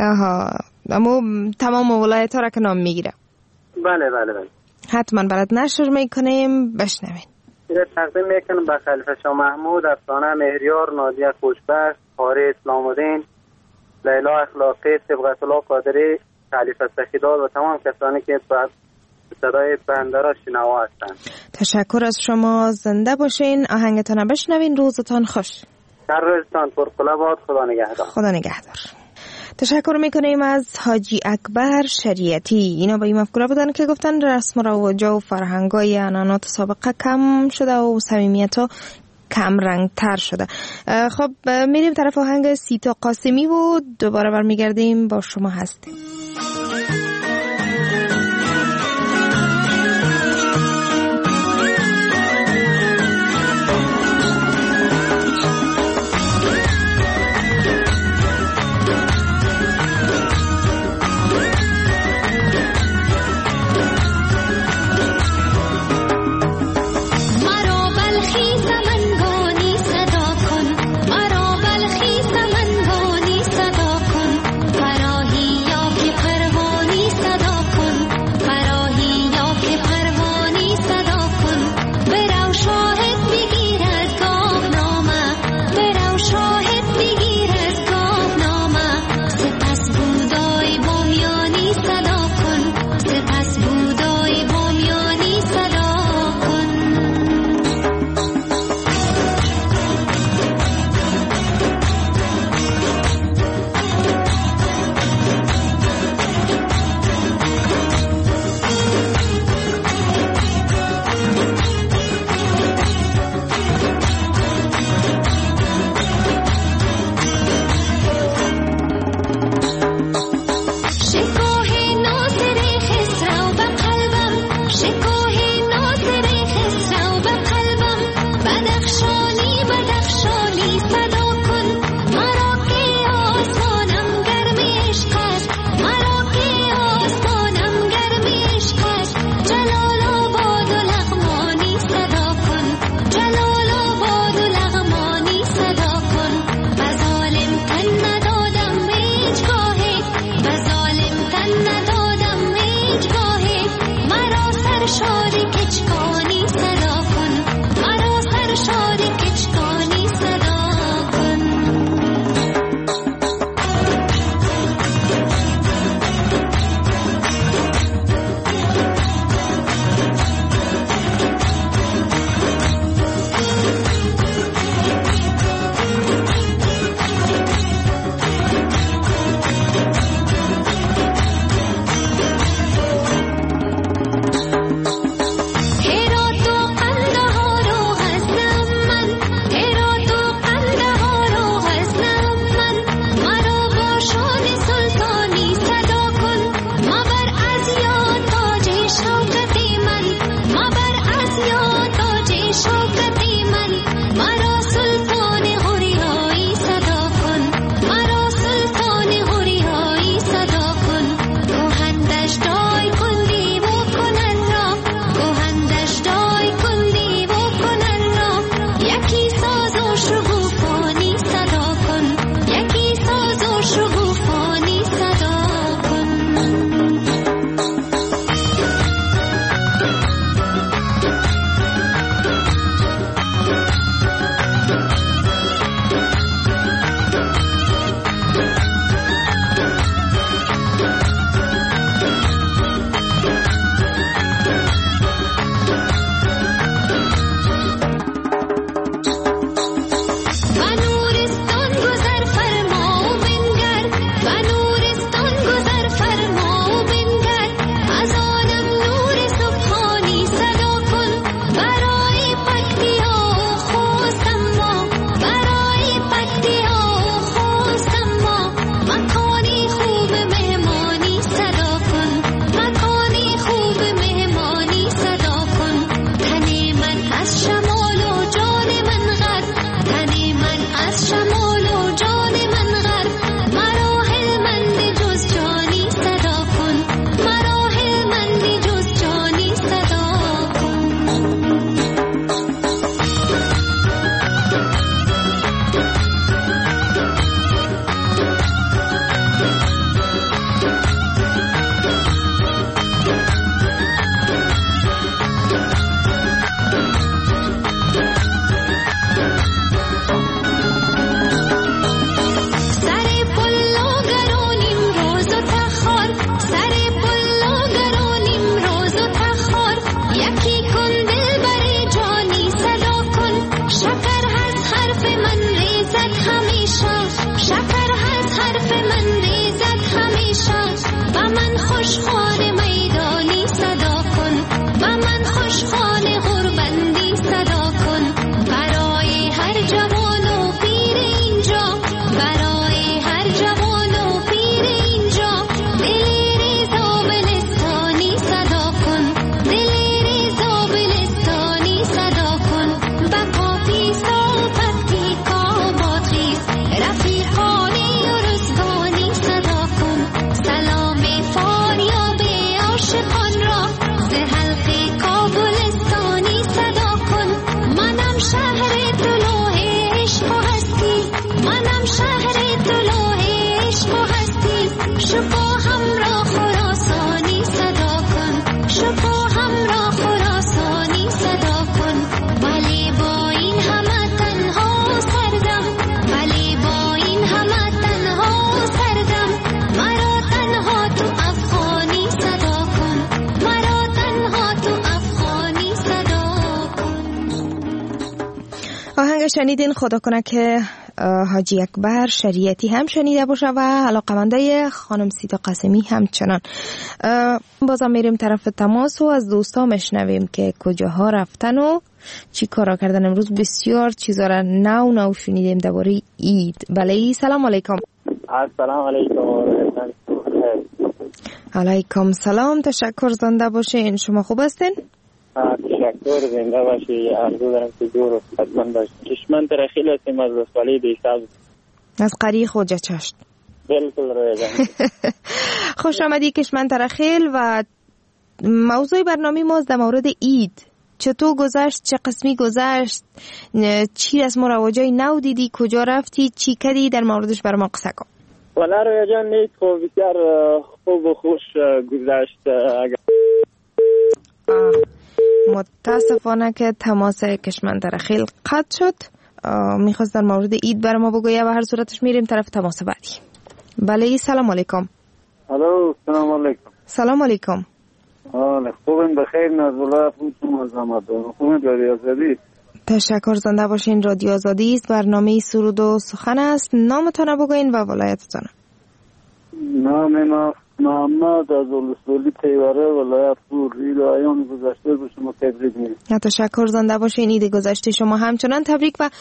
اما تمام ولایت ها را که نام میگیره.
بله بله بله.
حتما برات نشر میکنیم، بشنوین.
تقدیم میکنم به خلیفه شاه محمود، افسانه مهریار، نادیه خوشبخت، قاری اسلام الدین، لیلا اخلاقی، صبغت الله قادری، خلیفه سخیدار و تمام کسانی که صدای بنده را شنوا هستند.
تشکر از شما، زنده باشین. آهنگتان بشنوین. روزتان خوش.
در روزتان پرقله باد. خدا نگهدار.
خدا نگهدار. تشکر میکنیم از حاجی اکبر شریعتی. اینا با این مفکوره بودن که گفتن رسم و رواج و فرهنگای عنعنات سابقه کم شده و صمیمیت ها کم رنگ تر شده. خب میریم طرف آهنگ سیتا قاسمی و دوباره برمیگردیم با شما هستیم.
فراهی یا که
شنیدین، خدا کنه که حاجی اکبر شریعتی هم شنیده باشه و علاقمنده خانم سیتا قاسمی همچنان. بازم میریم طرف تماس و از دوستا میشنویم که کجاها رفتن و چی کارا کردن. امروز بسیار چیزا را نو شنیدیم درباره عید. بله، سلام علیکم.
السلام علیکم.
علیکم سلام، تشکر، زنده باشین. شما خوب هستین؟
تشکر، زنده باشی. آرزو دارم که دور و خدمت باشی. کشمن ترخیل هستیم از رسوالی دیشب
از قریه خوجه چشت.
بلکل روی جان.
خوش آمدی کشمن ترخیل. و موضوع برنامه ما در مورد عید. چطور گذشت؟ چه قسمی گذشت؟ چی رسم و رواجای نو دیدی؟ کجا رفتی؟ چی کردی؟ در موردش بر ما قصه کن.
والا روی جان نیست، خوب بسیار خوب و خوش گذشت.
متاسفانه که تماس کشمن ترخیل قطع شد. میخواست در مورد عید بر ما بگویه و هر صورتش میریم طرف تماس بعدی. بله، سلام علیکم.
الو، سلام علیکم.
سلام علیکم.
خوبین؟ بخیر. نزولات خوبتون از آمدون. خوبین؟ رادیو آزادی.
تشکر، زنده باشین. رادیو آزادی است. برنامه سرود و سخن است. نامتان بگوین و ولایتتان.
نام ما محمد از اولسولی تیوره، ولایت پور. عید آیان گذشته به شما تبریک میگم.
تشکر، زنده باشین. عید گذشته شما همچنان تبریک. و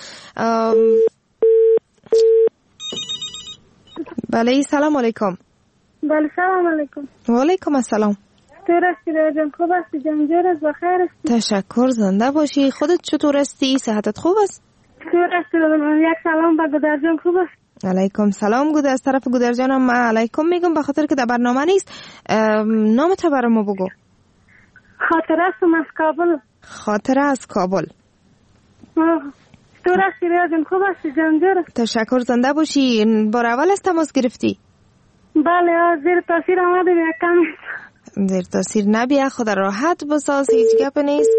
بله، سلام علیکم.
بله، سلام علیکم.
و علیکم السلام.
چطور هستی جان؟ خوب هستی جان؟ جور است، بخیر هستی؟
تشکر، زنده باشی. خودت چطور هستی؟ صحتت خوب است؟
چطور هستی؟ یک سلام به گودرجان. خوب است؟
علیکم سلام. گود از طرف گودرجان هم علیکم میگم به خاطر که در برنامه نیست. نامت برای ما بگو.
خاطره هستم از کابل.
خاطره از کابل.
چطور هستی جان؟ خوب هستی جان؟ جور است؟
تشکر، زنده باشی. بار اول از تماس گرفتی؟
بله، زیر تاثیر آمده یک کمی.
زیر تاثیر نبیه، خدا راحت بساز، هیچ گپ نیست.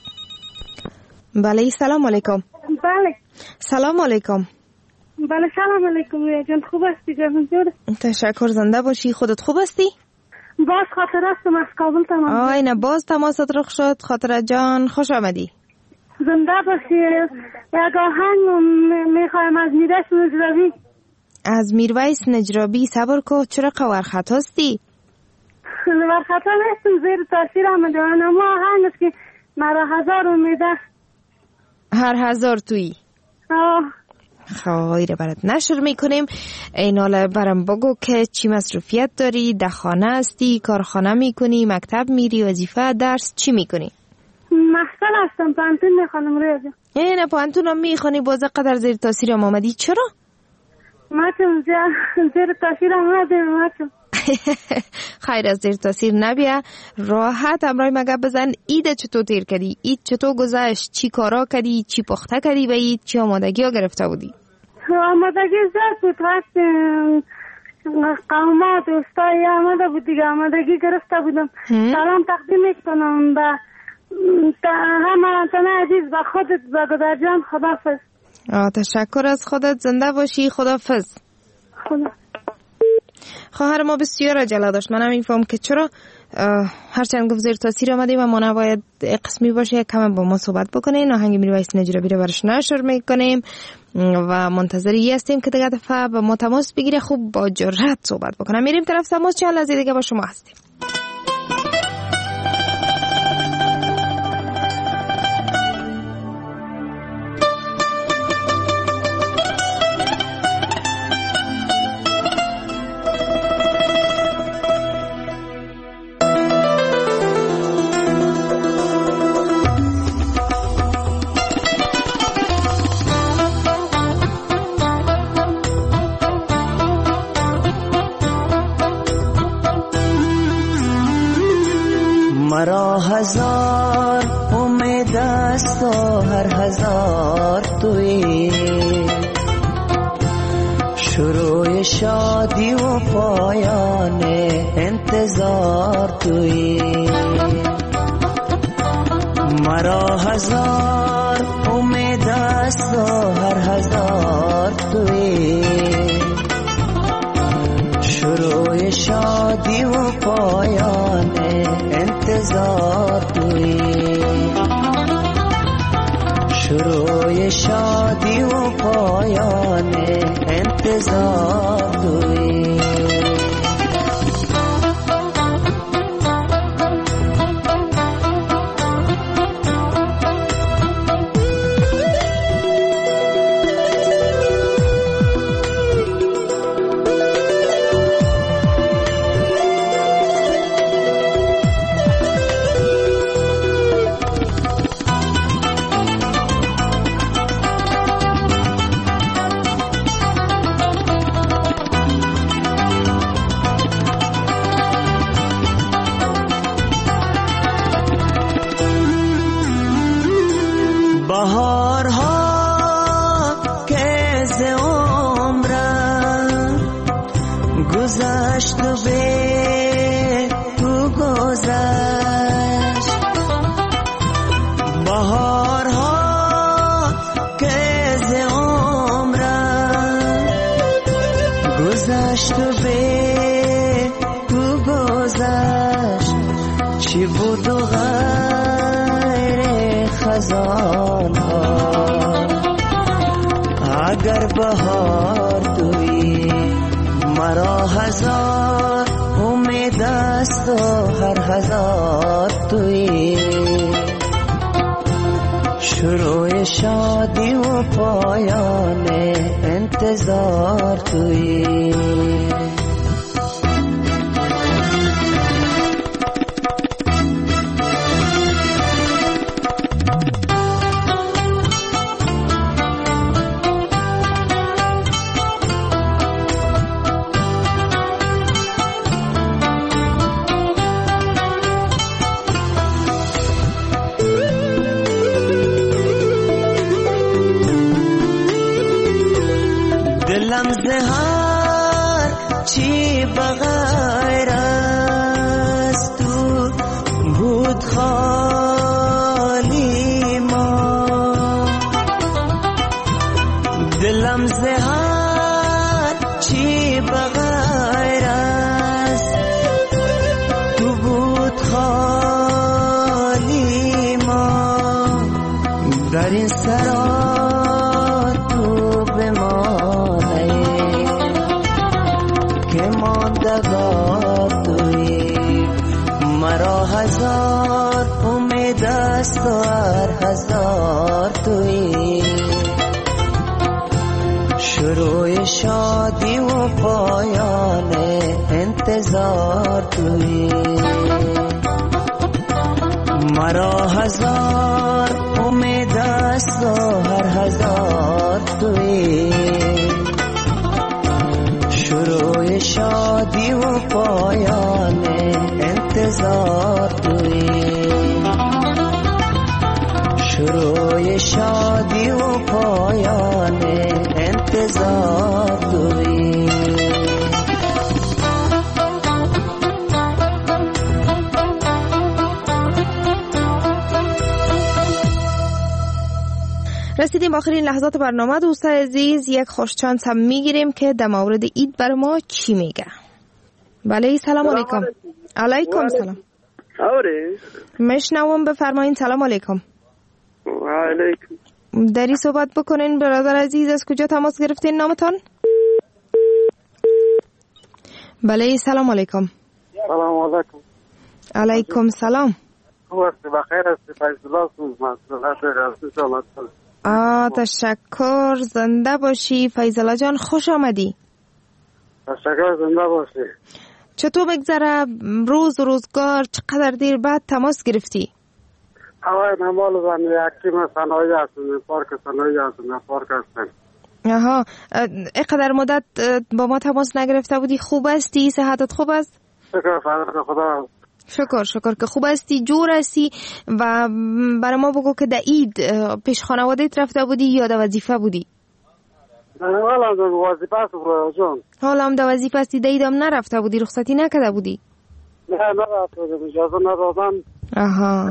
بله، سلام علیکم.
بله،
سلام علیکم.
بله، سلام علیکم جان. خوب هستی جان؟ جور؟
تشکر، زنده باشی. خودت خوب هستی؟
باز خاطر هستم از کابل تمام.
اینه باز تماست رخ شد. خاطر جان خوش آمدی.
زنده باشی. یک آهنگ میخوایم از میرویس نجرابی.
از میرویس نجرابی. صبر کو، چرا قوار خطا هستی؟
ورخطا نیستم، زیر تاثیر آمده. اما آهنگ است که مرا هزار امیده.
هر هزار توی. خواهی برات نشر میکنیم. این حالا برام بگو که چی مصروفیت داری؟ در خانه هستی؟ کارخانه میکنی؟ مکتب میری؟ وظیفه؟ درس؟ چی میکنی؟
محصل هستم، پانتون میخوانم. ریاضی.
نه پانتون هم میخوانی؟ باز قدر زیر تاثیر هم آمدی. چرا؟
ماتم زیر تاثیر آمده. ماتم
خیر، از زیر تاثیر نبیه. راحت امرای مگه بزن. عید چطور تیر کردی؟ عید چطور گذشت؟ چی کارا کردی؟ چی پخته کردی؟ و عید چی آمادگی ها گرفته بودی؟
آمادگی زیاد بود. قوما دوستای آمده بود دیگه، آمدگی گرفته بودم. سلام تقدیم میکنم به همه تنه عزیز، به خودت، به گدر جان. خداحافظ.
تشکر از خودت، زنده باشی. خداحافظ.
خدا.
خواهر ما بسیار عجله داشت. من هم میفهم که چرا هرچند گفت زیر تاثیر آمدیم و ما نباید قسمی باشه، یک کم با ما صحبت بکنین. آهنگ میرویس نجرابی رو برش نشر میکنیم و منتظری هستیم که دیگه دفعه با ما تماس بگیره، خوب با جرأت صحبت بکنم. میریم طرف تماس. چند لحظه دیگه با شما هستیم.
مرا هزار امید است و هر هزار تویی، شروع شادی و پایان انتظار تویی. مرا هزار امید است و هر هزار تویی، شروع شادی و پایان انتظار تویی، شروع شادی و پایان انتظار تویی. اگر بهار تویی، مرا هزار امید است و هر هزار تویی، شروع شادی و پایان انتظار تویی. دلم زهر چی بغیر از تو بود خالی ما، دلم زهر چی بغیر از تو بود خالی ما، در این سرا تو به ما تویی. مرا هزار امید است و هر هزار تویی، شروع شادی و پایان انتظار تویی. مرا هزار امید است و هر هزار تویی، شروع شادی و پایان انتظار تویی، شروع شادی و پایان انتظار تویی.
آمدیم آخرین لحظات برنامه. دوستان عزیز یک خوشچانس هم میگیریم که در مورد عید بر ما چی میگه. بله سلام علیکم. علیکم سلام.
آره
مشنوم، بفرمایید. سلام علیکم.
و علیکم.
داری صحبت بکنین برادر عزیز، از کجا تماس گرفتین نامتان؟ بله سلام علیکم.
سلام علیکم.
علیکم سلام.
خوبستی؟ بخیر هستی؟ فیض‌الله
تشکر، زنده باشی فیض‌الله جان، خوش آمدی.
تشکر، زنده باشی.
چطور بگذره روز و روزگار؟ چقدر دیر بعد تماس گرفتی؟
هوای نمال زنی حکیم صنایع هستن، پارک صنایع هستن، پارک هستن.
آها، اینقدر مدت با ما تماس نگرفته بودی. خوب هستی؟ صحتت خوب است؟
شکر فضل خدا.
شکر که خوب هستی، جور هستی. و برای ما بگو که در عید پیش خانواده‌ات رفته بودی یا در وظیفه بودی؟
حالا در وظیفه است برای جان.
حالا هم در وظیفه هستی، در عید هم نرفته بودی؟ رخصتی نکرده بودی؟
نه نرفته بودم، اجازه ندادن.
آها.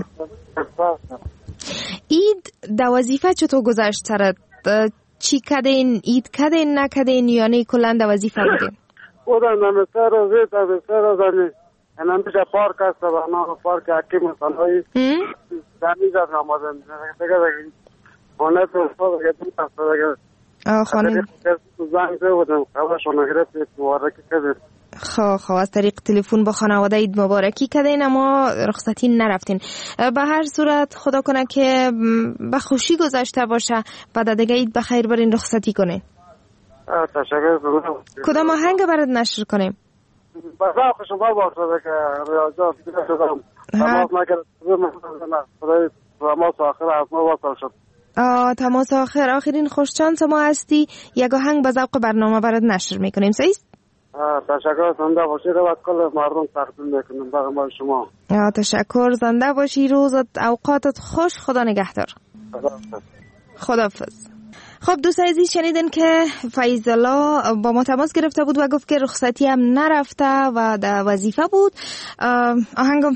عید در وظیفه چطور گذشت سرت؟ چی کردین؟ عید کردین نکردین یا نه کلا در وظیفه بودین؟
بودم نمیسته روزی تا بسته روزانی همیشه پارک هست و نام پارک حکیم صنایع زمین زد نمازن دیگه خانه تو استاد دیگه دو هفته دیگه
خانه
زنگ زده بودم خبرشون نگرفت مبارکی کردیم.
خب از طریق تلفن با خانواده عید مبارکی کردین اما رخصتی نرفتین. به هر صورت خدا کنه که به خوشی گذشته باشه، بعد دیگه عید بخیر برین رخصتی کنین.
تشکر.
کدام آهنگ برات نشر کنیم؟
بذار شما باشه که ریاضات دیگه شدم تماس نکردم، خدای تماس آخر از ما وصل شد.
تماس آخرین خوشچانس ما هستی، یک آهنگ به ذوق برنامه برات نشر میکنیم. صحیح؟
تشکر، زنده باشی. رو از کل مردم تقدیم میکنم برای شما.
تشکر، زنده باشی، روزت اوقاتت خوش، خدا نگهدار. خداحافظ. خب دوستان عزیز، شنیدن که فیض‌الله با ما تماس گرفته بود و گفت که رخصتی هم نرفته و در وظیفه بود. آهنگم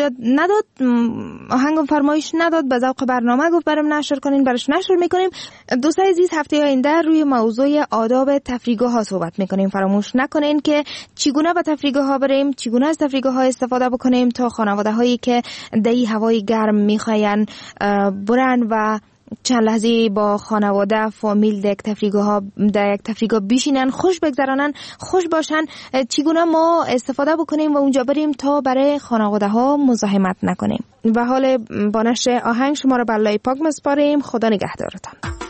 فرمایش نداد، به ذوق برنامه گفت برام نشر کنین، برش نشر میکنیم. دوستان عزیز، هفته آینده روی موضوع آداب تفریحگاه ها صحبت میکنیم. فراموش نکنین که چگونه به تفریحگاه ها بریم، چگونه از تفریحگاه ها استفاده بکنیم تا خانواده هایی که در هوای گرم میخواین برن و چند لحظه با خانواده فامیل در یک تفریحگاه بشینن، خوش بگذرانن، خوش باشن، چگونه ما استفاده بکنیم و اونجا بریم تا برای خانواده ها مزاحمت نکنیم. و حال با نشر آهنگ شما را به الله پاک مسپاریم. خدا نگهدارتان.